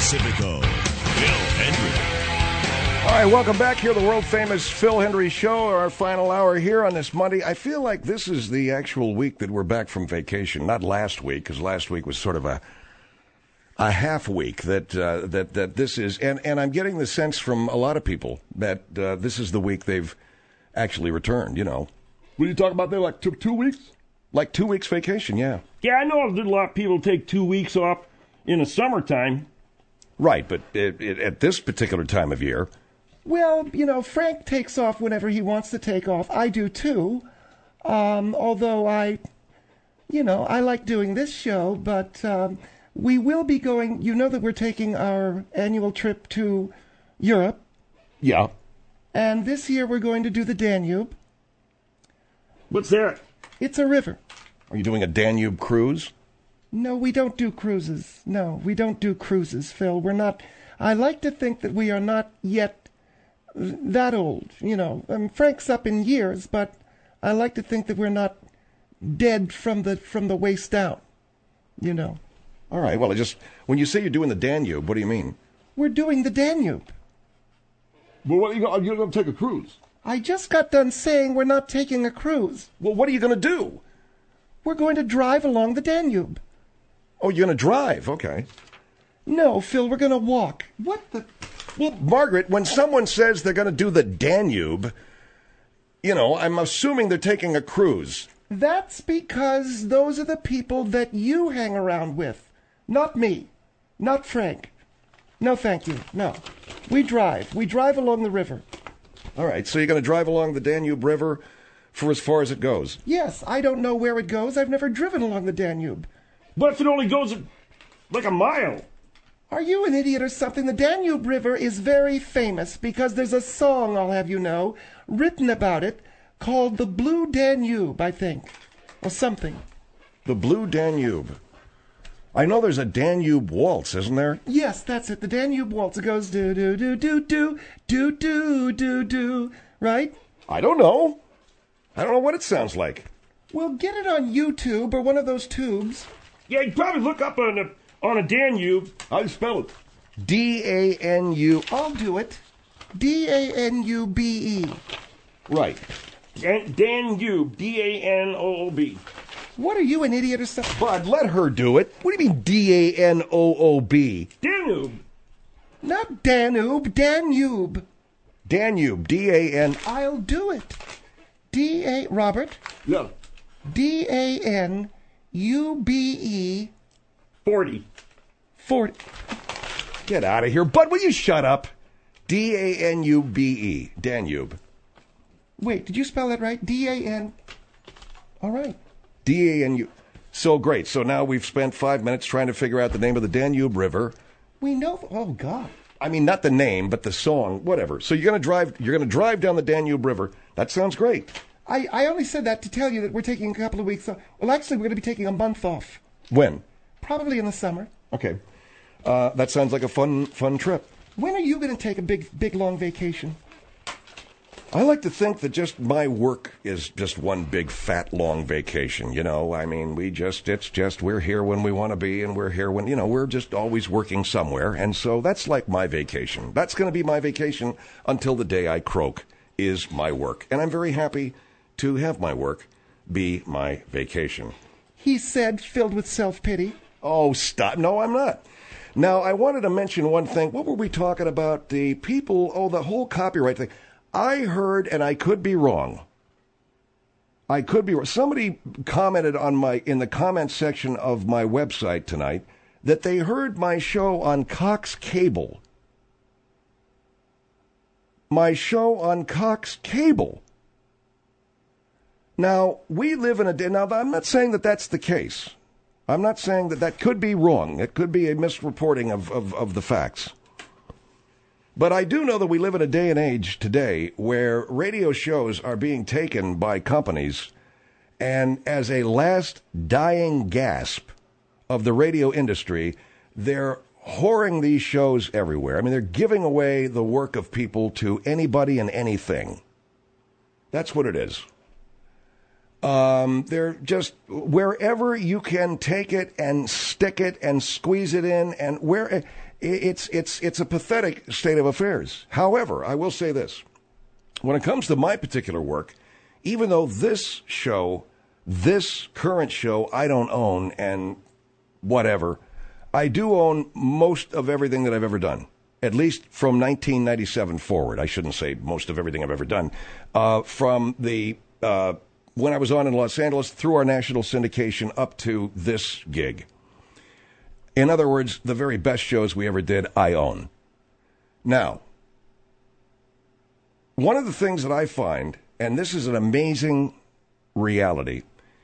Pacifico, Phil Hendry. All right, welcome back here to the world-famous Phil Hendry Show, our final hour here on this Monday. I feel like this is the actual week that we're back from vacation, not last week, because last week was sort of a half week that this is. And I'm getting the sense from a lot of people that this is the week they've actually returned, you know. What are you talking about there, like 2 weeks? Like 2 weeks vacation, yeah. Yeah, I know a lot of people take 2 weeks off in the summertime. Right, but at this particular time of year... Well, you know, Frank takes off whenever he wants to take off. I do too. Although I like doing this show, but we will be going, you know that we're taking our annual trip to Europe. Yeah. And this year we're going to do the Danube. What's that? It's a river. Are you doing a Danube cruise? No, we don't do cruises. No, we don't do cruises, Phil. We're not... I like to think that we are not yet that old, you know. Frank's up in years, but I like to think that we're not dead from the waist down, you know. All right, well, when you say you're doing the Danube, what do you mean? We're doing the Danube. Well, what are you going to take a cruise? I just got done saying we're not taking a cruise. Well, what are you going to do? We're going to drive along the Danube. Oh, you're going to drive, okay. No, Phil, we're going to walk. What the... Well, Margaret, when someone says they're going to do the Danube, you know, I'm assuming they're taking a cruise. That's because those are the people that you hang around with. Not me. Not Frank. No, thank you. No. We drive. We drive along the river. All right, so you're going to drive along the Danube River for as far as it goes? Yes, I don't know where it goes. I've never driven along the Danube. But if it only goes like a mile... Are you an idiot or something? The Danube River is very famous because there's a song, I'll have you know, written about it called The Blue Danube, I think, or something. The Blue Danube. I know there's a Danube Waltz, isn't there? Yes, that's it. The Danube Waltz. It goes do-do-do-do-do, do-do-do-do, right? I don't know. I don't know what it sounds like. Well, get it on YouTube or one of those tubes. Yeah, you probably look up on a Danube. How do you spell it? D-A-N-U. I'll do it. D-A-N-U-B-E. Right. Danube. D-A-N-O-O-B. What are you, an idiot or something? Bud, let her do it. What do you mean D-A-N-O-O-B? Danube. Not Danube, Danube. Danube. D-A-N... I'll do it. Robert? Yeah. D-A-N-U-B-E... 40. Get out of here. Bud, will you shut up? D-A-N-U-B-E. Danube. Wait, did you spell that right? D-A-N... All right. D-A-N-U... So great. So now we've spent 5 minutes trying to figure out the name of the Danube River. We know... Oh, God. I mean, not the name, but the song, whatever. So you're going to drive down the Danube River. That sounds great. I only said that to tell you that we're taking a couple of weeks off. Well, actually, we're going to be taking a month off. When? Probably in the summer. Okay. That sounds like a fun trip. When are you going to take a big, long vacation? I like to think that just my work is just one big, fat, long vacation, you know? I mean, we're here when we want to be, and we're here when, you know, we're just always working somewhere. And so that's like my vacation. That's going to be my vacation until the day I croak, is my work. And I'm very happy to have my work be my vacation. He said, filled with self-pity. Oh, stop. No, I'm not. Now, I wanted to mention one thing. What were we talking about? The people, the whole copyright thing. I heard, and I could be wrong. Somebody commented in the comment section of my website tonight that they heard my show on Cox Cable. My show on Cox Cable. Now, we live in a day. Now, I'm not saying that that's the case. I'm not saying that could be wrong. It could be a misreporting of the facts. But I do know that we live in a day and age today where radio shows are being taken by companies, and as a last dying gasp of the radio industry, they're whoring these shows everywhere. I mean, they're giving away the work of people to anybody and anything. That's what it is. They're just wherever you can take it and stick it and squeeze it in, and where it's a pathetic state of affairs. However, I will say this: when it comes to my particular work, even though this current show, I don't own and whatever, I do own most of everything that I've ever done. At least from 1997 forward. I shouldn't say most of everything I've ever done. From the when I was on in Los Angeles through our national syndication up to this gig. In other words, the very best shows we ever did, I own. Now, one of the things that I find, and this is an amazing reality,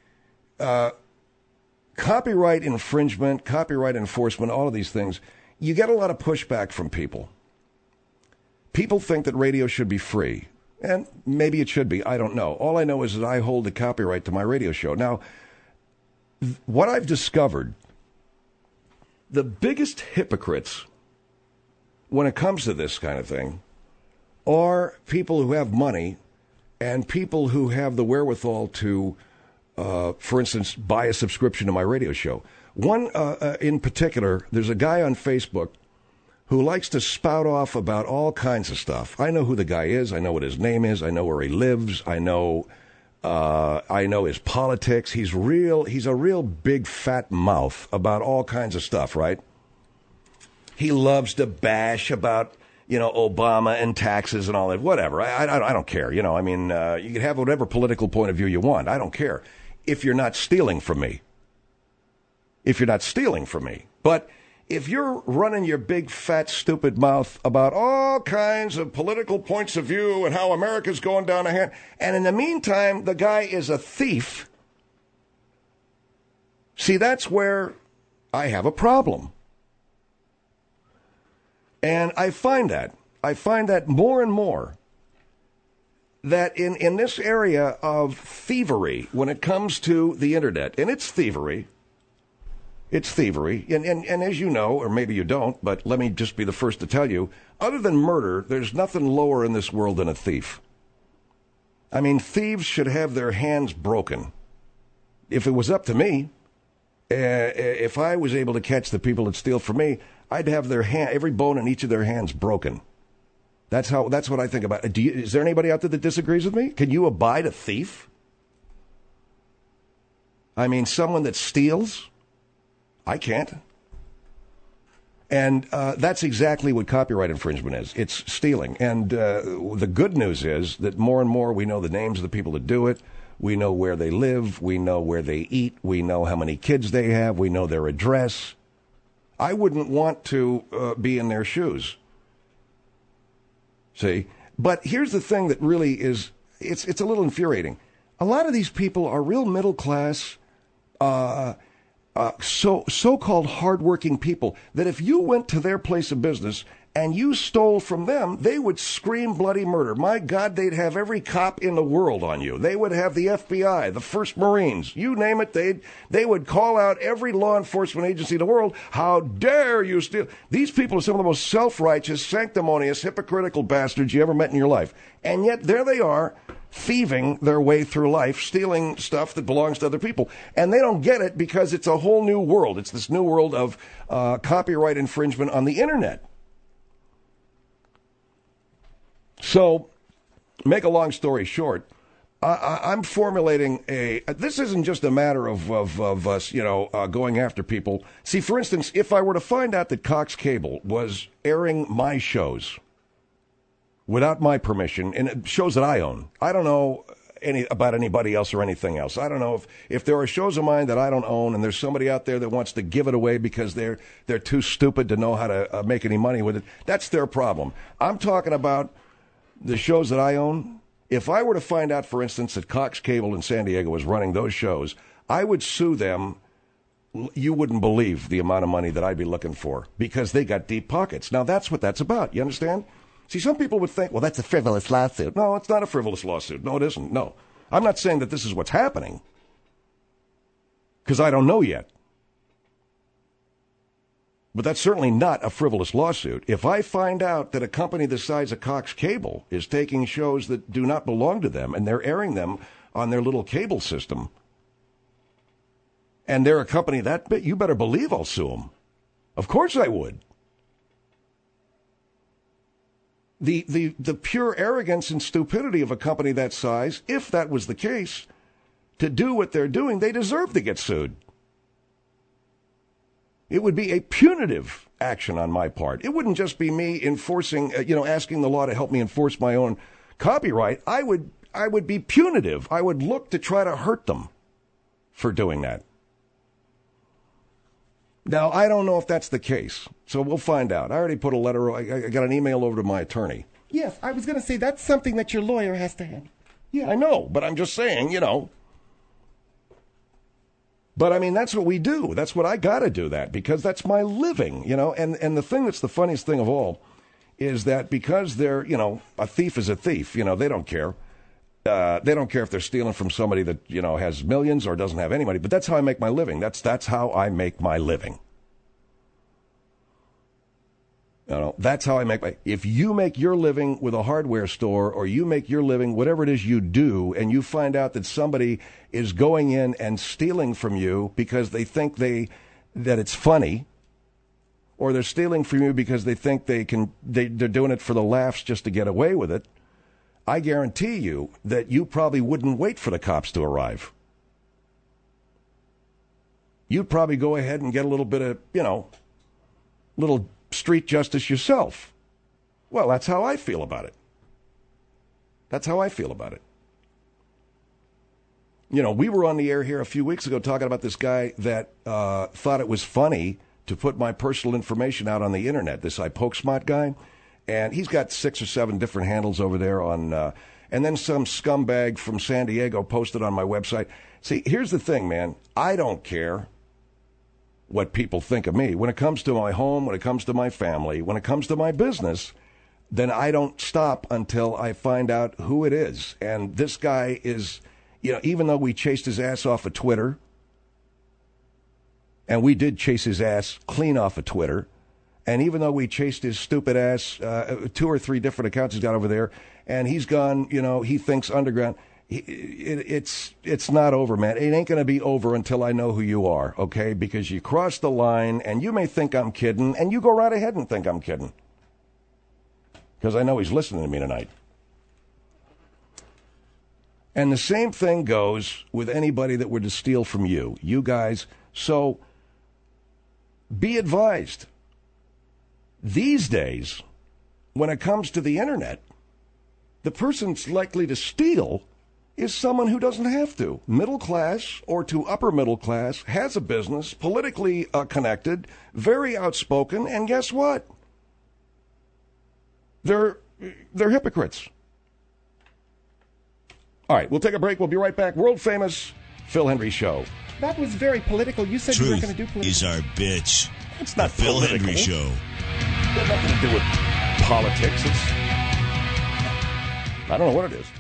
copyright infringement, copyright enforcement, all of these things, you get a lot of pushback from people. People think that radio should be free. And maybe it should be. I don't know. All I know is that I hold the copyright to my radio show. Now, what I've discovered, the biggest hypocrites when it comes to this kind of thing are people who have money and people who have the wherewithal to, for instance, buy a subscription to my radio show. One in particular, there's a guy on Facebook who likes to spout off about all kinds of stuff. I know who the guy is. I know what his name is. I know where he lives. I know his politics. He's a real big fat mouth about all kinds of stuff, right? He loves to bash about, Obama and taxes and all that. Whatever. I don't care. You can have whatever political point of view you want. I don't care if you're not stealing from me. But if you're running your big, fat, stupid mouth about all kinds of political points of view and how America's going down a hand, and in the meantime, the guy is a thief, see, that's where I have a problem. And I find that more and more, that in this area of thievery, when it comes to the internet, and it's thievery, and as you know, or maybe you don't, but let me just be the first to tell you, other than murder, there's nothing lower in this world than a thief. I mean, thieves should have their hands broken. If it was up to me, if I was able to catch the people that steal from me, I'd have every bone in each of their hands broken. That's what I think about it. Is there anybody out there that disagrees with me? Can you abide a thief? I mean, someone that steals? I can't. And that's exactly what copyright infringement is. It's stealing. And the good news is that more and more we know the names of the people that do it. We know where they live. We know where they eat. We know how many kids they have. We know their address. I wouldn't want to be in their shoes. See? But here's the thing that really is, it's a little infuriating. A lot of these people are real middle class, so-called hardworking people that if you went to their place of business and you stole from them, they would scream bloody murder. My God, they'd have every cop in the world on you. They would have the FBI, the First Marines, you name it. They would call out every law enforcement agency in the world. How dare you steal? These people are some of the most self-righteous, sanctimonious, hypocritical bastards you ever met in your life. And yet there they are, thieving their way through life, stealing stuff that belongs to other people. And they don't get it because it's a whole new world. It's this new world of copyright infringement on the internet. So, make a long story short, I'm formulating this isn't just a matter of us, going after people. See, for instance, if I were to find out that Cox Cable was airing my shows without my permission, and shows that I own, I don't know about anybody else or anything else. I don't know if there are shows of mine that I don't own and there's somebody out there that wants to give it away because they're too stupid to know how to make any money with it. That's their problem. I'm talking about the shows that I own. If I were to find out, for instance, that Cox Cable in San Diego was running those shows, I would sue them. You wouldn't believe the amount of money that I'd be looking for because they got deep pockets. Now, that's what that's about. You understand? See, some people would think, well, that's a frivolous lawsuit. No, it's not a frivolous lawsuit. No, it isn't. No. I'm not saying that this is what's happening because I don't know yet. But that's certainly not a frivolous lawsuit. If I find out that a company the size of Cox Cable is taking shows that do not belong to them and they're airing them on their little cable system, and they're a company that big, you better believe I'll sue them. Of course I would. The pure arrogance and stupidity of a company that size, if that was the case, to do what they're doing, they deserve to get sued. It would be a punitive action on my part. It wouldn't just be me enforcing, asking the law to help me enforce my own copyright. I would be punitive. I would look to try to hurt them for doing that. Now, I don't know if that's the case, so we'll find out. I already put a letter, I got an email over to my attorney. Yes, I was going to say that's something that your lawyer has to handle. Yeah, I know, but I'm just saying, But, I mean, that's what we do. That's what I got to do that, because that's my living, And the thing that's the funniest thing of all is that because they're, a thief is a thief, they don't care. They don't care if they're stealing from somebody that, has millions or doesn't have any money. But that's how I make my living. That's how I make my living. That's how I make my... If you make your living with a hardware store, or you make your living, whatever it is you do, and you find out that somebody is going in and stealing from you because they think that it's funny, or they're stealing from you because they think they're doing it for the laughs just to get away with it, I guarantee you that you probably wouldn't wait for the cops to arrive. You'd probably go ahead and get a little bit of, little street justice yourself. Well, that's how I feel about it. That's how I feel about it. We were on the air here a few weeks ago talking about this guy that thought it was funny to put my personal information out on the internet, this iPokesmart guy. And he's got 6 or 7 different handles over there on, and then some scumbag from San Diego posted on my website. See, here's the thing, man. I don't care what people think of me. When it comes to my home, when it comes to my family, when it comes to my business, then I don't stop until I find out who it is. And this guy is, even though we chased his ass off of Twitter, and we did chase his ass clean off of Twitter, and even though we chased his stupid ass, 2 or 3 different accounts he's got over there, and he's gone, he thinks underground. It's not over, man. It ain't going to be over until I know who you are, okay? Because you crossed the line, and you may think I'm kidding, and you go right ahead and think I'm kidding. Because I know he's listening to me tonight. And the same thing goes with anybody that were to steal from you guys. So be advised. These days, when it comes to the internet, the person's likely to steal is someone who doesn't have to. Middle class or to upper middle class, has a business, politically connected, very outspoken, and guess what? They're hypocrites. All right, we'll take a break. We'll be right back. World famous Phil Hendrie Show. That was very political. You said you weren't going to do political. Is our bitch. It's not the Phil political. Hendrie Show. It has nothing to do with politics. I don't know what it is.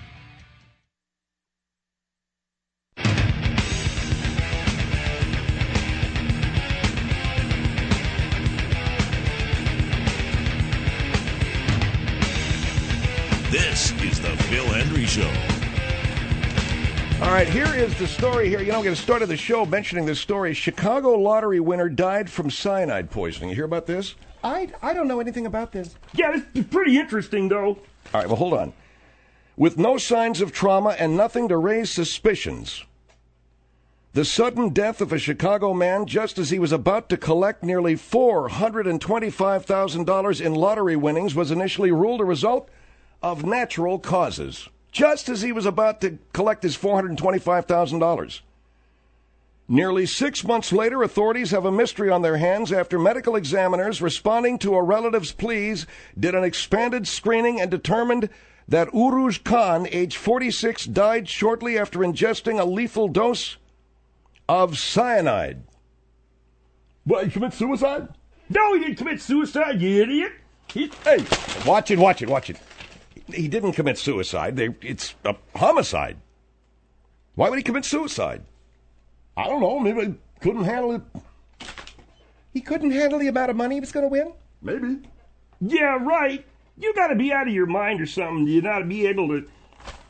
This is the Phil Hendrie Show. All right, here is the story here. I'm going to start the show mentioning this story. Chicago lottery winner died from cyanide poisoning. You hear about this? I don't know anything about this. Yeah, this is pretty interesting, though. All right, well, hold on. With no signs of trauma and nothing to raise suspicions, the sudden death of a Chicago man just as he was about to collect nearly $425,000 in lottery winnings was initially ruled a result of natural causes. Just as he was about to collect his $425,000. Nearly 6 months later, authorities have a mystery on their hands after medical examiners responding to a relative's pleas did an expanded screening and determined that Uruj Khan, age 46, died shortly after ingesting a lethal dose of cyanide. What, he committed suicide? No, he didn't commit suicide, you idiot. Hey, watch it. He didn't commit suicide. It's a homicide. Why would he commit suicide? I don't know. Maybe he couldn't handle it. He couldn't handle the amount of money he was going to win? Maybe. Yeah, right. You got to be out of your mind or something. You got to be able to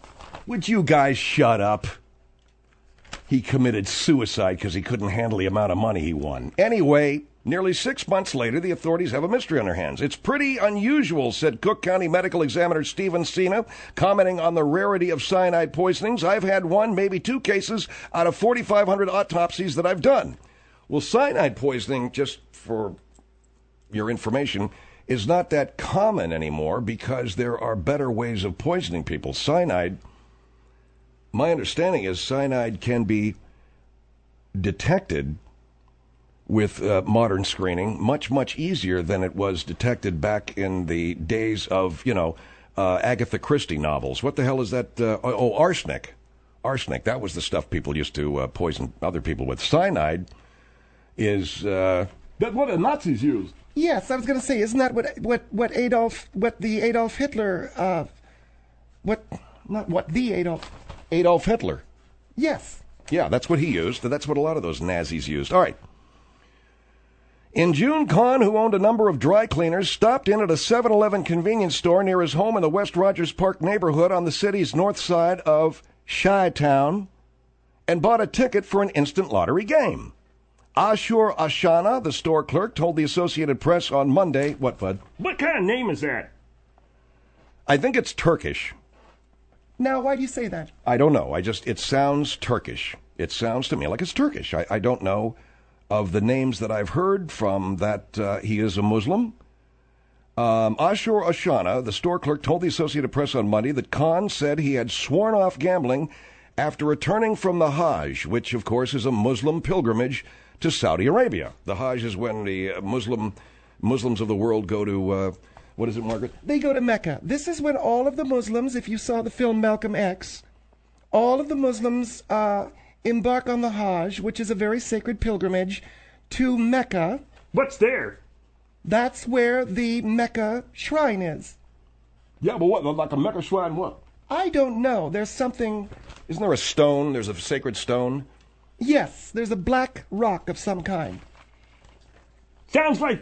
Would you guys shut up? He committed suicide because he couldn't handle the amount of money he won. Anyway, nearly 6 months later, the authorities have a mystery on their hands. It's pretty unusual, said Cook County Medical Examiner Stephen Sina, commenting on the rarity of cyanide poisonings. I've had one, maybe two cases out of 4,500 autopsies that I've done. Well, cyanide poisoning, just for your information, is not that common anymore because there are better ways of poisoning people. Cyanide, my understanding is cyanide can be detected with modern screening much, much easier than it was detected back in the days of, Agatha Christie novels. What the hell is that? Arsenic. Arsenic. That was the stuff people used to poison other people with. Cyanide is... That's what the Nazis used. Yes, I was going to say, isn't that what Adolf Hitler, Adolf Hitler. Yes. Yeah, that's what he used. That's what a lot of those Nazis used. All right. In June, Kahn, who owned a number of dry cleaners, stopped in at a 7-Eleven convenience store near his home in the West Rogers Park neighborhood on the city's north side of Chi-Town and bought a ticket for an instant lottery game. Ashur Ashana, the store clerk, told the Associated Press on Monday, what, Bud? What kind of name is that? I think it's Turkish. Now, why do you say that? I don't know. It sounds Turkish. It sounds to me like it's Turkish. I don't know of the names that I've heard from that he is a Muslim. Ashur Ashana, the store clerk, told the Associated Press on Monday that Khan said he had sworn off gambling after returning from the Hajj, which, of course, is a Muslim pilgrimage to Saudi Arabia. The Hajj is when the Muslims of the world go to, what is it, Margaret? They go to Mecca. This is when all of the Muslims, if you saw the film Malcolm X, all of the Muslims embark on the Hajj, which is a very sacred pilgrimage, to Mecca. What's there? That's where the Mecca shrine is. Yeah, but what, like a Mecca shrine what? I don't know. There's something... Isn't there a stone? There's a sacred stone? Yes, there's a black rock of some kind. Sounds like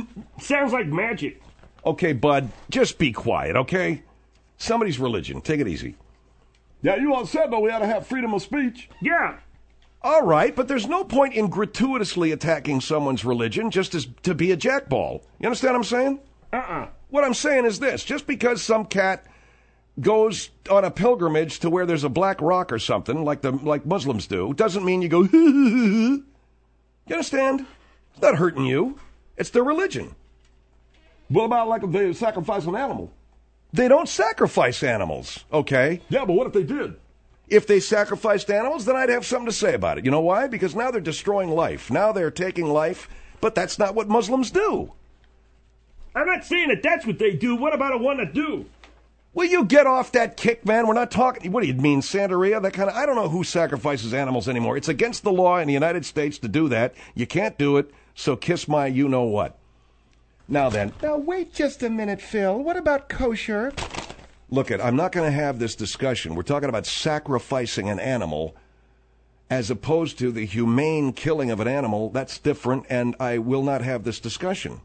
magic. Okay, Bud, just be quiet, okay? Somebody's religion. Take it easy. Yeah, you all said, though, we ought to have freedom of speech. Yeah. All right, but there's no point in gratuitously attacking someone's religion just as to be a jackball. You understand what I'm saying? What I'm saying is this. Just because some cat goes on a pilgrimage to where there's a black rock or something, like Muslims do, doesn't mean you go, you understand? It's not hurting you. It's their religion. What about like if they sacrifice an animal? They don't sacrifice animals, okay? Yeah, but what if they did? If they sacrificed animals, then I'd have something to say about it. You know why? Because now they're destroying life. Now they're taking life, but that's not what Muslims do. I'm not saying that that's what they do. What about a one that do? Will you get off that kick, man? We're not talking... What do you mean, Santeria? That kind of... I don't know who sacrifices animals anymore. It's against the law in the United States to do that. You can't do it, so kiss my you-know-what. Now then... Now, wait just a minute, Phil. What about kosher? Look, I'm not going to have this discussion. We're talking about sacrificing an animal as opposed to the humane killing of an animal. That's different, and I will not have this discussion.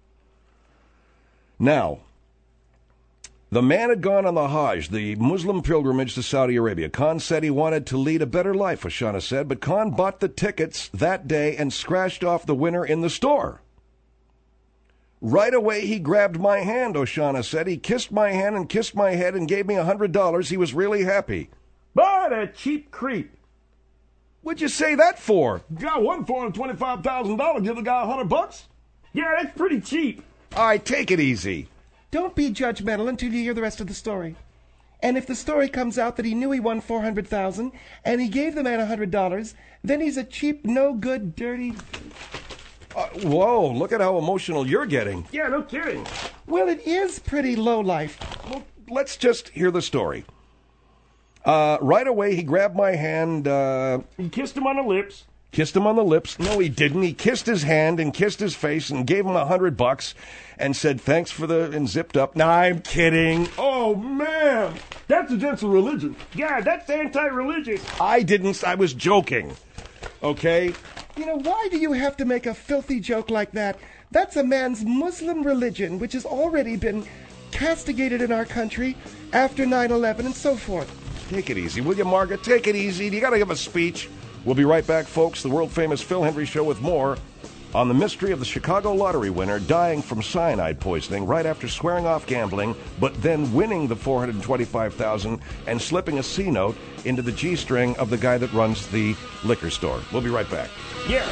Now... The man had gone on the Hajj, the Muslim pilgrimage to Saudi Arabia. Khan said he wanted to lead a better life, Ashana said, but Khan bought the tickets that day and scratched off the winner in the store. Right away, he grabbed my hand, Ashana said. He kissed my hand and kissed my head and gave me $100. He was really happy. What a cheap creep. What'd you say that for? Got one for him, $25,000. Give the guy $100? Yeah, that's pretty cheap. All right, take it easy. Don't be judgmental until you hear the rest of the story. And if the story comes out that he knew he won $400,000 and he gave the man $100, then he's a cheap, no good, dirty... Whoa, look at how emotional you're getting. Yeah, no kidding. Well, it is pretty low life. Well, let's just hear the story. Right away, he grabbed my hand. He kissed him on the lips. Kissed him on the lips. No, he didn't. He kissed his hand and kissed his face and gave him $100 and said, thanks for and zipped up. No, I'm kidding. Oh, man. That's against the religion. Yeah, that's anti-religious. I didn't. I was joking. Okay? You know, why do you have to make a filthy joke like that? That's a man's Muslim religion, which has already been castigated in our country after 9/11 and so forth. Take it easy, will you, Margaret? Take it easy. You got to give a speech. We'll be right back, folks. The world-famous Phil Hendrie Show with more on the mystery of the Chicago lottery winner dying from cyanide poisoning right after swearing off gambling, but then winning the $425,000 and slipping a C note into the G-string of the guy that runs the liquor store. We'll be right back. Yeah.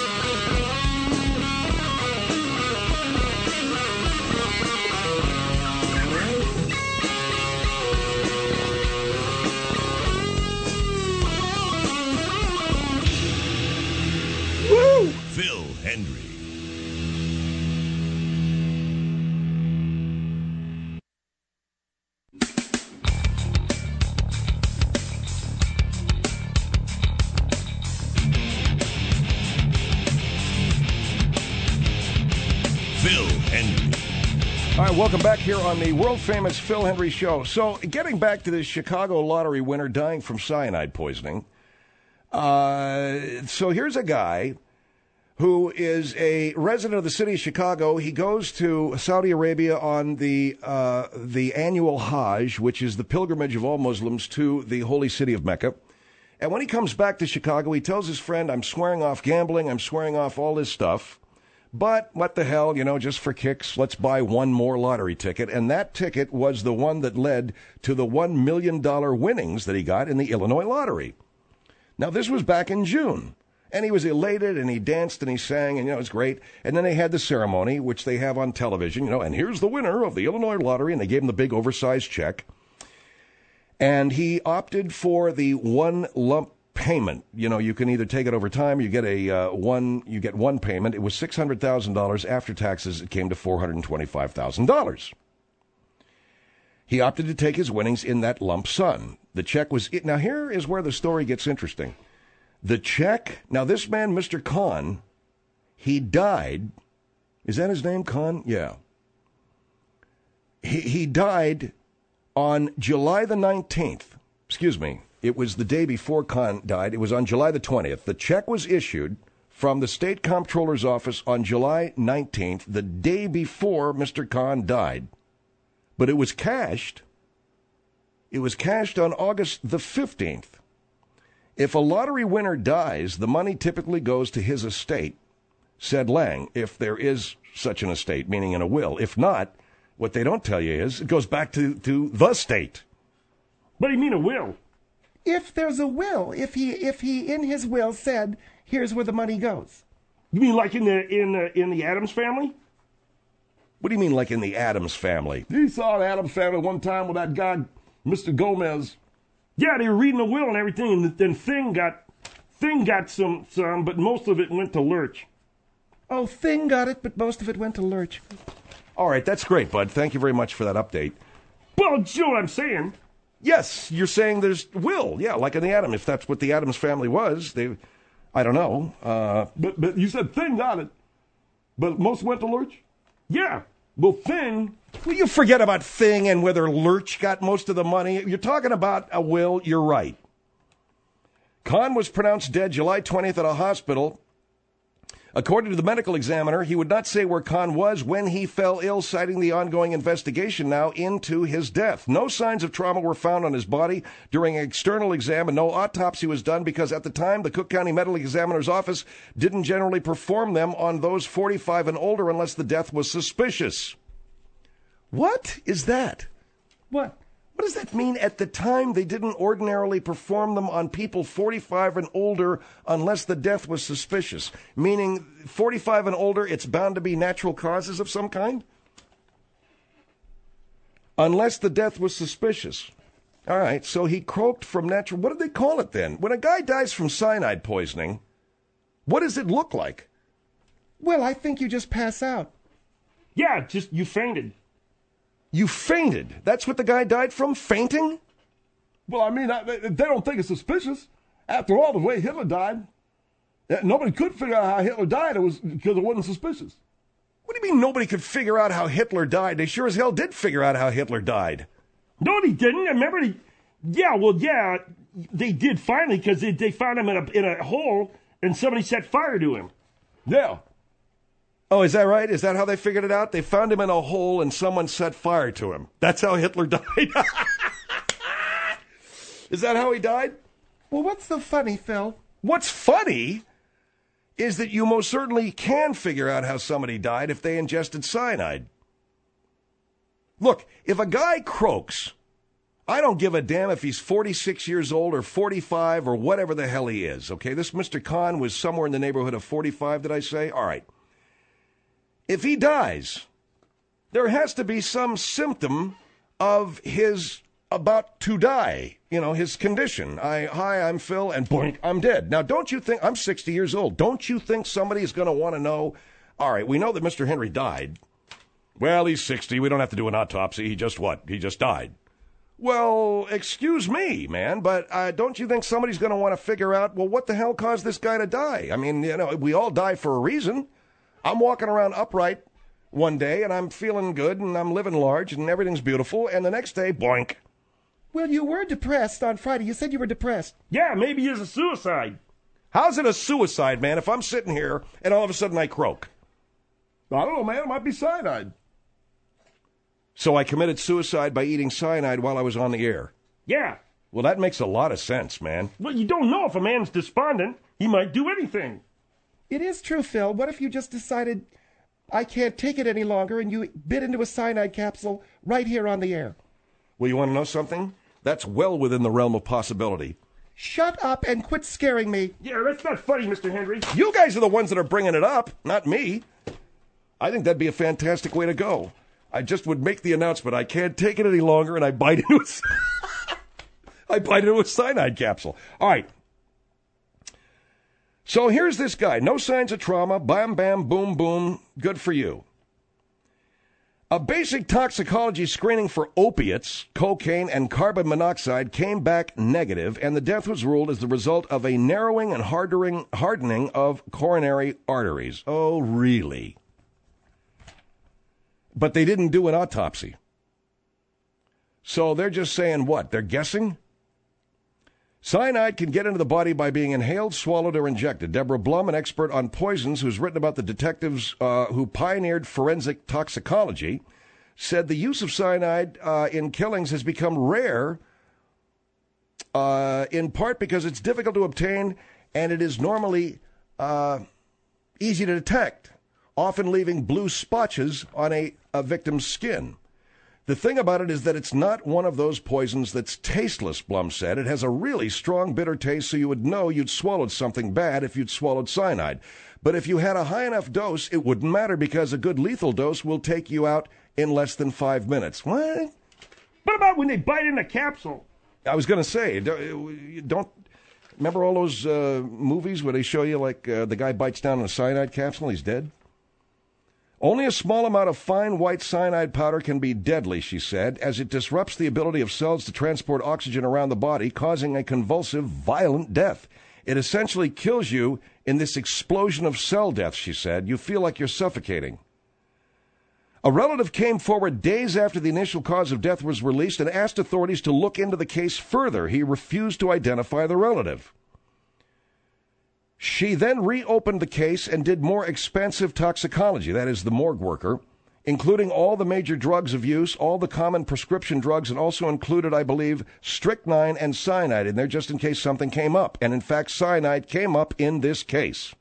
Phil Hendrie. Phil Hendrie. All right, welcome back here on the world-famous Phil Hendrie Show. So, getting back to this Chicago lottery winner dying from cyanide poisoning. So here's a guy who is a resident of the city of Chicago. He goes to Saudi Arabia on the annual Hajj, which is the pilgrimage of all Muslims to the holy city of Mecca. And when he comes back to Chicago, he tells his friend, I'm swearing off gambling, I'm swearing off all this stuff. But what the hell, just for kicks, let's buy one more lottery ticket. And that ticket was the one that led to the $1 million winnings that he got in the Illinois lottery. Now, this was back in June. And he was elated, and he danced, and he sang, and, it was great. And then they had the ceremony, which they have on television, and here's the winner of the Illinois lottery, and they gave him the big oversized check. And he opted for the one lump payment. You can either take it over time, or you get one payment. It was $600,000 after taxes. It came to $425,000. He opted to take his winnings in that lump sum. The check was it. Now, here is where the story gets interesting. The check, now this man, Mr. Khan, he died. Is that his name, Khan? Yeah. He died on July the 19th. Excuse me. It was the day before Khan died. It was on July the 20th. The check was issued from the state comptroller's office on July 19th, the day before Mr. Khan died. But it was cashed. It was cashed on August the 15th. If a lottery winner dies, the money typically goes to his estate, said Lang, if there is such an estate, meaning in a will. If not, what they don't tell you is it goes back to the state. What do you mean a will? If there's a will, if he in his will said, here's where the money goes. You mean like in the Addams family? What do you mean like in the Addams family? You saw the Addams family one time with that guy, Mr. Gomez. Yeah, they were reading the will and everything, and then Thing got some, but most of it went to Lurch. Oh, Thing got it, but most of it went to Lurch. All right, that's great, Bud. Thank you very much for that update. Well, you know what I'm saying? Yes, you're saying there's will. Yeah, like in the Addams. If that's what the Addams family was, I don't know. But you said Thing got it, but most went to Lurch? Yeah. Well, Thing... Will you forget about Thing and whether Lurch got most of the money? You're talking about a will, you're right. Khan was pronounced dead July 20th at a hospital. According to the medical examiner, he would not say where Khan was when he fell ill, citing the ongoing investigation now into his death. No signs of trauma were found on his body during an external exam, and no autopsy was done because at the time, the Cook County Medical Examiner's Office didn't generally perform them on those 45 and older unless the death was suspicious. What is that? What? What does that mean? At the time, they didn't ordinarily perform them on people 45 and older unless the death was suspicious. Meaning 45 and older, it's bound to be natural causes of some kind? Unless the death was suspicious. All right, so he croaked from natural... What do they call it then? When a guy dies from cyanide poisoning, what does it look like? Well, I think you just pass out. Yeah, just you fainted. You fainted. That's what the guy died from? Fainting? Well, I mean, they don't think it's suspicious. After all, the way Hitler died, nobody could figure out how Hitler died. It was because it wasn't suspicious. What do you mean nobody could figure out how Hitler died? They sure as hell did figure out how Hitler died. No, they didn't. Remember, they did finally because they found him in a hole and somebody set fire to him. Yeah. Oh, is that right? Is that how they figured it out? They found him in a hole and someone set fire to him. That's how Hitler died. Is that how he died? Well, what's so funny, Phil? What's funny is that you most certainly can figure out how somebody died if they ingested cyanide. Look, if a guy croaks, I don't give a damn if he's 46 years old or 45 or whatever the hell he is, okay? This Mr. Khan was somewhere in the neighborhood of 45, did I say? All right. If he dies, there has to be some symptom of his about to die, his condition. Hi, I'm Phil, and boink, I'm dead. Now, don't you think, I'm 60 years old, don't you think somebody's going to want to know, all right, we know that Mr. Henry died. Well, he's 60, we don't have to do an autopsy, he just died. Well, excuse me, man, but don't you think somebody's going to want to figure out, well, what the hell caused this guy to die? I mean, we all die for a reason. I'm walking around upright one day, and I'm feeling good, and I'm living large, and everything's beautiful, and the next day, boink. Well, you were depressed on Friday. You said you were depressed. Yeah, maybe it's a suicide. How's it a suicide, man, if I'm sitting here and all of a sudden I croak? I don't know, man. It might be cyanide. So I committed suicide by eating cyanide while I was on the air. Yeah. Well, that makes a lot of sense, man. Well, you don't know if a man's despondent. He might do anything. It is true, Phil. What if you just decided, I can't take it any longer, and you bit into a cyanide capsule right here on the air? Well, you want to know something? That's well within the realm of possibility. Shut up and quit scaring me. Yeah, that's not funny, Mr. Henry. You guys are the ones that are bringing it up, not me. I think that'd be a fantastic way to go. I just would make the announcement, I can't take it any longer, and I bite into a cyanide capsule. All right. So here's this guy. No signs of trauma. Bam, bam, boom, boom. Good for you. A basic toxicology screening for opiates, cocaine, and carbon monoxide came back negative, and the death was ruled as the result of a narrowing and hardening of coronary arteries. Oh, really? But they didn't do an autopsy. So they're just saying what? They're guessing? Cyanide can get into the body by being inhaled, swallowed, or injected. Deborah Blum, an expert on poisons who's written about the detectives who pioneered forensic toxicology, said the use of cyanide in killings has become rare, in part because it's difficult to obtain and it is normally easy to detect, often leaving blue spotches on a victim's skin. The thing about it is that it's not one of those poisons that's tasteless, Blum said. It has a really strong bitter taste, so you would know you'd swallowed something bad if you'd swallowed cyanide. But if you had a high enough dose, it wouldn't matter because a good lethal dose will take you out in less than 5 minutes. What? What about when they bite in a capsule? I was going to say, don't remember all those movies where they show you, like, the guy bites down on a cyanide capsule and he's dead? Only a small amount of fine white cyanide powder can be deadly, she said, as it disrupts the ability of cells to transport oxygen around the body, causing a convulsive, violent death. It essentially kills you in this explosion of cell death, she said. You feel like you're suffocating. A relative came forward days after the initial cause of death was released and asked authorities to look into the case further. He refused to identify the relative. She then reopened the case and did more expansive toxicology, that is, the morgue worker, including all the major drugs of use, all the common prescription drugs, and also included, I believe, strychnine and cyanide in there just in case something came up. And in fact, cyanide came up in this case.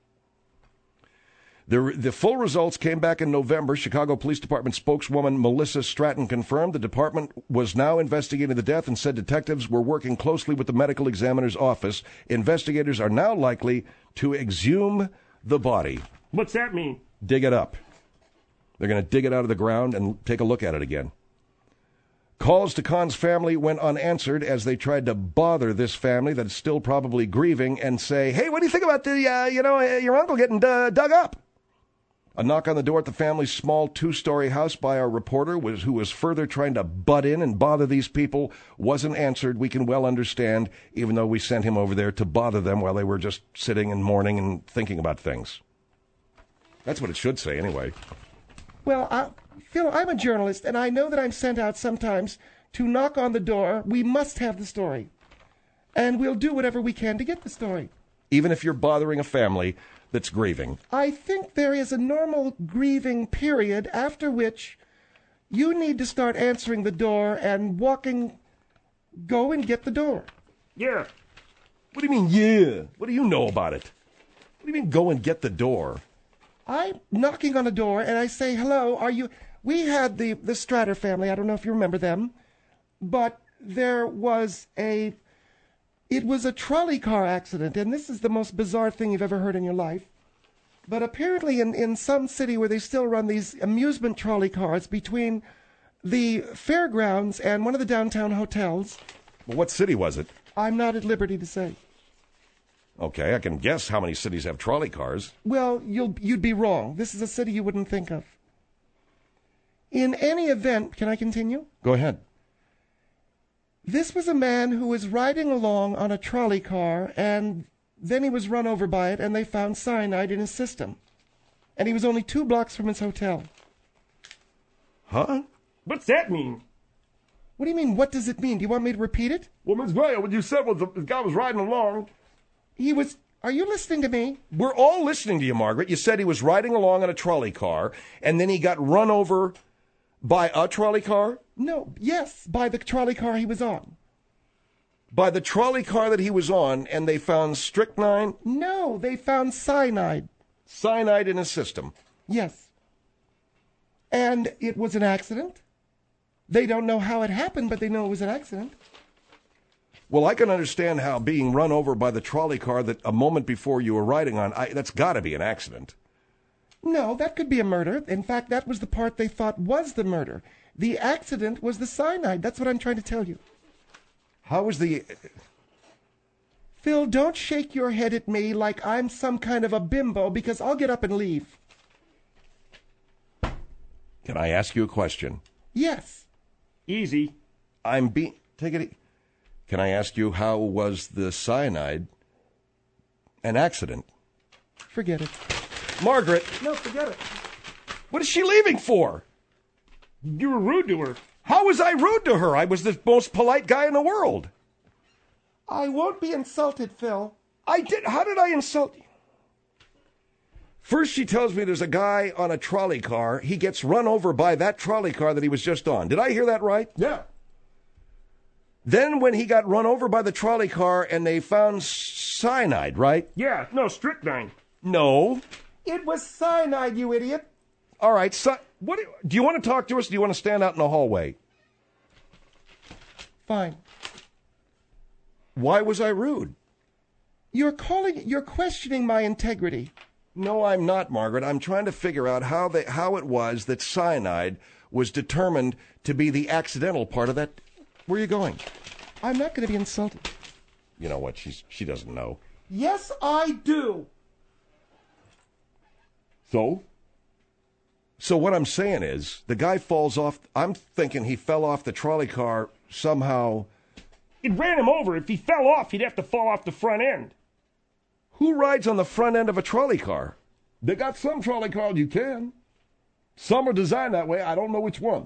The full results came back in November. Chicago Police Department spokeswoman Melissa Stratton confirmed the department was now investigating the death and said detectives were working closely with the medical examiner's office. Investigators are now likely to exhume the body. What's that mean? Dig it up. They're going to dig it out of the ground and take a look at it again. Calls to Khan's family went unanswered as they tried to bother this family that's still probably grieving and say, hey, what do you think about your uncle getting dug up? A knock on the door at the family's small two-story house by our reporter, who was further trying to butt in and bother these people, wasn't answered. We can well understand, even though we sent him over there to bother them while they were just sitting and mourning and thinking about things. That's what it should say, anyway. Well, Phil, I'm a journalist, and I know that I'm sent out sometimes to knock on the door. We must have the story. And we'll do whatever we can to get the story. Even if you're bothering a family that's grieving. I think there is a normal grieving period after which you need to start answering the door and go and get the door. Yeah. What do you mean, yeah? What do you know about it? What do you mean, go and get the door? I'm knocking on a door, and I say, hello, are you... We had the Stratter family. I don't know if you remember them. But there was a... It was a trolley car accident, and this is the most bizarre thing you've ever heard in your life. But apparently in some city where they still run these amusement trolley cars between the fairgrounds and one of the downtown hotels... Well, what city was it? I'm not at liberty to say. Okay, I can guess how many cities have trolley cars. Well, you'd be wrong. This is a city you wouldn't think of. In any event, can I continue? Go ahead. This was a man who was riding along on a trolley car, and then he was run over by it, and they found cyanide in his system. And he was only 2 blocks from his hotel. Huh? What's that mean? What do you mean, what does it mean? Do you want me to repeat it? Well, Miss Graham, what you said was the guy was riding along. He was... Are you listening to me? We're all listening to you, Margaret. You said he was riding along on a trolley car, and then he got run over by a trolley car? No, yes, by the trolley car he was on. By the trolley car that he was on, and they found strychnine? No, they found cyanide. Cyanide in his system. Yes. And it was an accident. They don't know how it happened, but they know it was an accident. Well, I can understand how being run over by the trolley car that a moment before you were riding on, that's got to be an accident. No, that could be a murder. In fact, that was the part they thought was the murder. The accident was the cyanide. That's what I'm trying to tell you. How was the... Phil, don't shake your head at me like I'm some kind of a bimbo, because I'll get up and leave. Can I ask you a question? Yes. Easy. Take it... Can I ask you, how was the cyanide an accident? Forget it. Margaret! No, forget it. What is she leaving for? You were rude to her. How was I rude to her? I was the most polite guy in the world. I won't be insulted, Phil. How did I insult you? First she tells me there's a guy on a trolley car. He gets run over by that trolley car that he was just on. Did I hear that right? Yeah. Then when he got run over by the trolley car and they found cyanide, right? Yeah, no, strychnine. No. It was cyanide, you idiot. All right, do you want to talk to us or do you want to stand out in the hallway? Fine. Why was I rude? You're questioning my integrity. No, I'm not, Margaret. I'm trying to figure out how it was that cyanide was determined to be the accidental part of that. Where are you going? I'm not going to be insulted. You know what? She doesn't know. Yes, I do. So what I'm saying is, the guy falls off. I'm thinking he fell off the trolley car somehow. It ran him over. If he fell off, he'd have to fall off the front end. Who rides on the front end of a trolley car? They got some trolley cars you can. Some are designed that way. I don't know which one.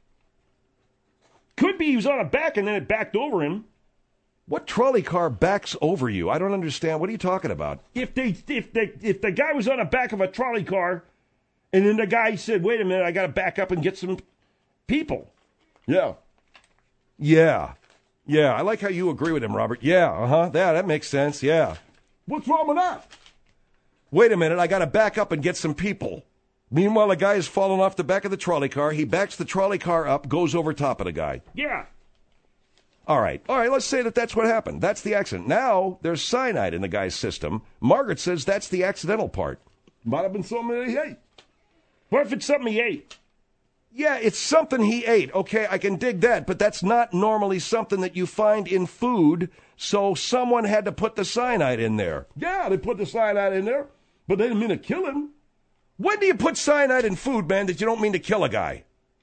Could be he was on a back and then it backed over him. What trolley car backs over you? I don't understand. What are you talking about? If the guy was on the back of a trolley car, and then the guy said, "Wait a minute, I got to back up and get some people." Yeah. Yeah. I like how you agree with him, Robert. Yeah. That makes sense. Yeah. What's wrong with that? Wait a minute, I got to back up and get some people. Meanwhile, the guy is falling off the back of the trolley car. He backs the trolley car up, goes over top of the guy. Yeah. All right, let's say that's what happened. That's the accident. Now, there's cyanide in the guy's system. Margaret says that's the accidental part. Might have been something he ate. What if it's something he ate? Yeah, it's something he ate. Okay, I can dig that, but that's not normally something that you find in food, so someone had to put the cyanide in there. Yeah, they put the cyanide in there, but they didn't mean to kill him. When do you put cyanide in food, man, that you don't mean to kill a guy?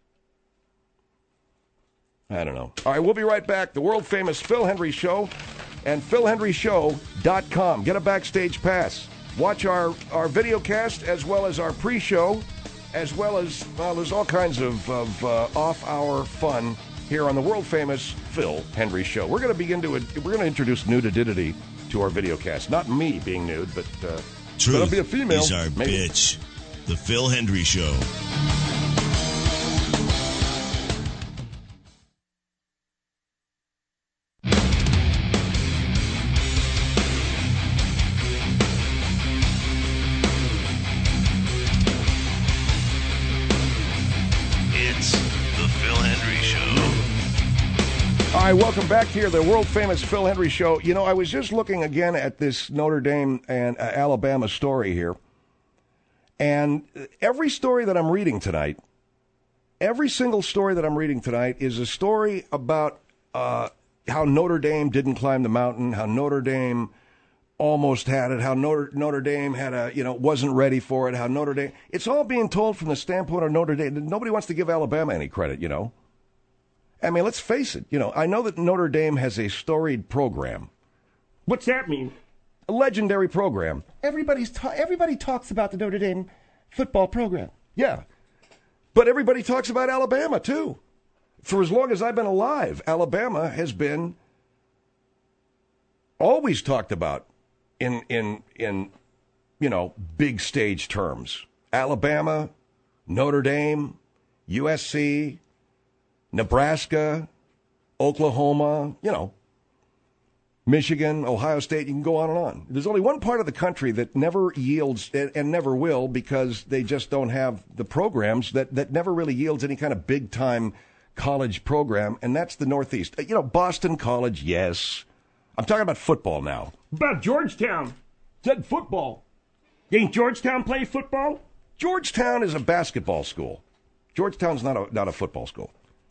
I don't know. All right, we'll be right back. The world-famous Phil Hendrie Show and PhilHendrieShow.com. Get a backstage pass. Watch our video cast as well as our pre-show, as well as, there's all kinds of off-hour fun here on the world-famous Phil Hendrie Show. We're going to introduce nudity to our video cast. Not me being nude, but Truth be a female. is our Maybe. bitch. The Phil Hendrie Show. Hi, welcome back here, the world-famous Phil Hendrie Show. You know, I was just looking again at this Notre Dame and Alabama story here. And every story that I'm reading tonight, every single story that I'm reading tonight is a story about how Notre Dame didn't climb the mountain, how Notre Dame almost had it, how Notre Dame had wasn't ready for it, how Notre Dame... It's all being told from the standpoint of Notre Dame. Nobody wants to give Alabama any credit, you know. I mean, let's face it. You know, I know that Notre Dame has a storied program. What's that mean? A legendary program. Everybody talks about the Notre Dame football program. Yeah. But everybody talks about Alabama, too. For as long as I've been alive, Alabama has been always talked about in big stage terms. Alabama, Notre Dame, USC, Nebraska, Oklahoma, Michigan, Ohio State, you can go on and on. There's only one part of the country that never yields and never will because they just don't have the programs that never really yields any kind of big-time college program, and that's the Northeast. Boston College, yes. I'm talking about football now. About Georgetown. Said football. Ain't Georgetown play football? Georgetown is a basketball school. Georgetown's not a football school.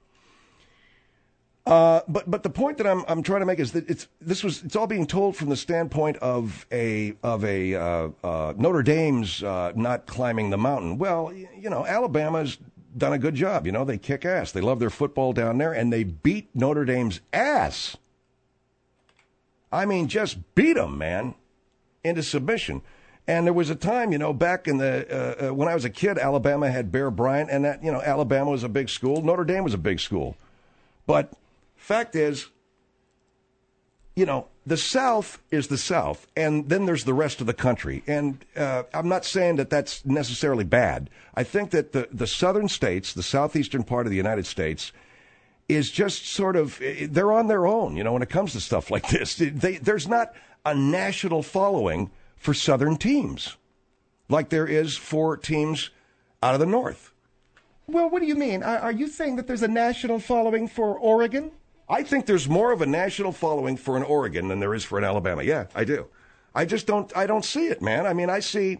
But the point that I'm trying to make is that it's all being told from the standpoint of a Notre Dame's not climbing the mountain. Well, Alabama's done a good job. They kick ass. They love their football down there, and they beat Notre Dame's ass. I mean, just beat them, man, into submission. And there was a time, back in the when I was a kid, Alabama had Bear Bryant, and that Alabama was a big school. Notre Dame was a big school, but fact is, the South is the South, and then there's the rest of the country. And I'm not saying that that's necessarily bad. I think that the southern states, the southeastern part of the United States, is just sort of, they're on their own, when it comes to stuff like this. There's not a national following for southern teams like there is for teams out of the north. Well, what do you mean? Are you saying that there's a national following for Oregon? I think there's more of a national following for an Oregon than there is for an Alabama. Yeah, I do. I don't see it, man. I mean, I see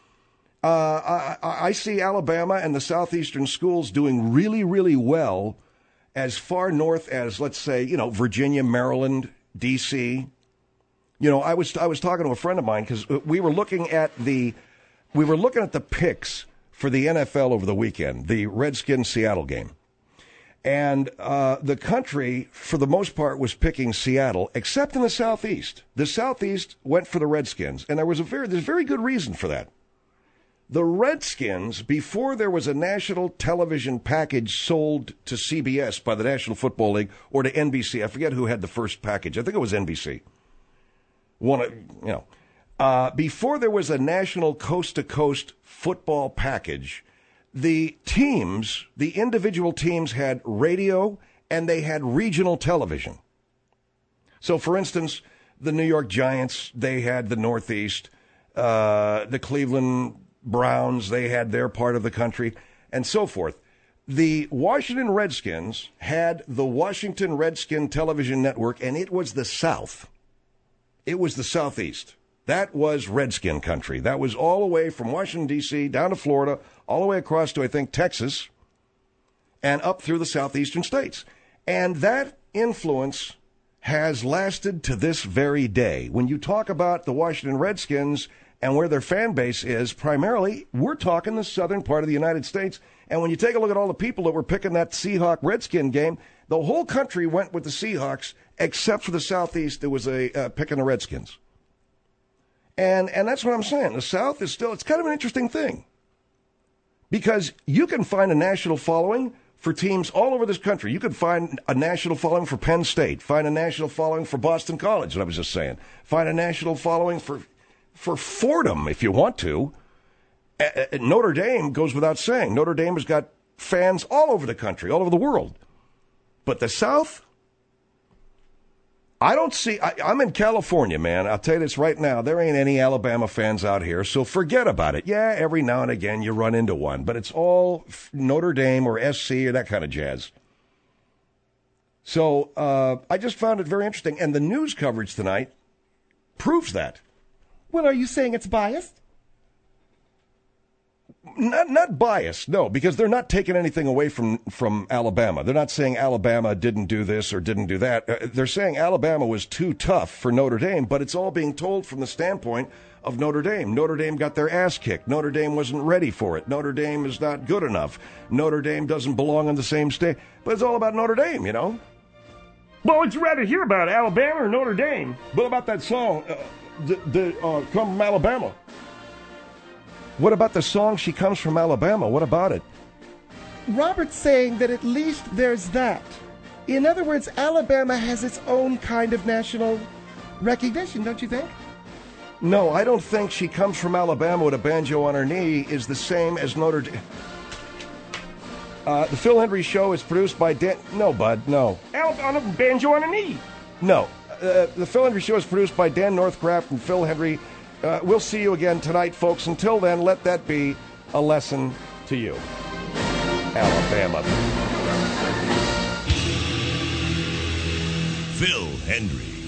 Alabama and the southeastern schools doing really, really well as far north as, let's say, Virginia, Maryland, D.C. I was talking to a friend of mine because we were looking at the picks for the NFL over the weekend, the Redskins-Seattle game. And the country, for the most part, was picking Seattle, except in the Southeast. The Southeast went for the Redskins, and there's a very good reason for that. The Redskins, before there was a national television package sold to CBS by the National Football League or to NBC, I forget who had the first package. I think it was NBC. Before there was a national coast-to-coast football package, the individual teams had radio and they had regional television. So, for instance, the New York Giants, they had the Northeast. The Cleveland Browns, they had their part of the country, and so forth. The Washington Redskins had the Washington Redskin Television Network, and it was the South. It was the Southeast. That was Redskin country. That was all the way from Washington, D.C., down to Florida, all the way across to, I think, Texas, and up through the southeastern states. And that influence has lasted to this very day. When you talk about the Washington Redskins and where their fan base is, primarily, we're talking the southern part of the United States. And when you take a look at all the people that were picking that Seahawk-Redskin game, the whole country went with the Seahawks, except for the Southeast that was picking the Redskins. And that's what I'm saying. The South is still, it's kind of an interesting thing. Because you can find a national following for teams all over this country. You could find a national following for Penn State, find a national following for Boston College, that I was just saying. Find a national following for Fordham, if you want to. Notre Dame goes without saying. Notre Dame has got fans all over the country, all over the world. But the South, I don't see. I'm in California, man. I'll tell you this right now. There ain't any Alabama fans out here, so forget about it. Yeah, every now and again you run into one, but it's all Notre Dame or SC or that kind of jazz. So I just found it very interesting. And the news coverage tonight proves that. Well, are you saying it's biased? Not biased, no, because they're not taking anything away from Alabama. They're not saying Alabama didn't do this or didn't do that. They're saying Alabama was too tough for Notre Dame, but it's all being told from the standpoint of Notre Dame. Notre Dame got their ass kicked. Notre Dame wasn't ready for it. Notre Dame is not good enough. Notre Dame doesn't belong on the same stage. But it's all about Notre Dame, you know? Well, would you rather hear about, Alabama or Notre Dame? What about that song, Come from Alabama? What about the song She Comes from Alabama? What about it? Robert's saying that at least there's that. In other words, Alabama has its own kind of national recognition, don't you think? No, I don't think She Comes from Alabama with a banjo on her knee is the same as Notre Dame. The Phil Hendrie Show is produced by Dan... No, bud, no. On a banjo on a knee. No. The Phil Hendrie Show is produced by Dan Northcraft and Phil Hendrie. We'll see you again tonight, folks. Until then, let that be a lesson to you. Alabama. Phil Hendrie.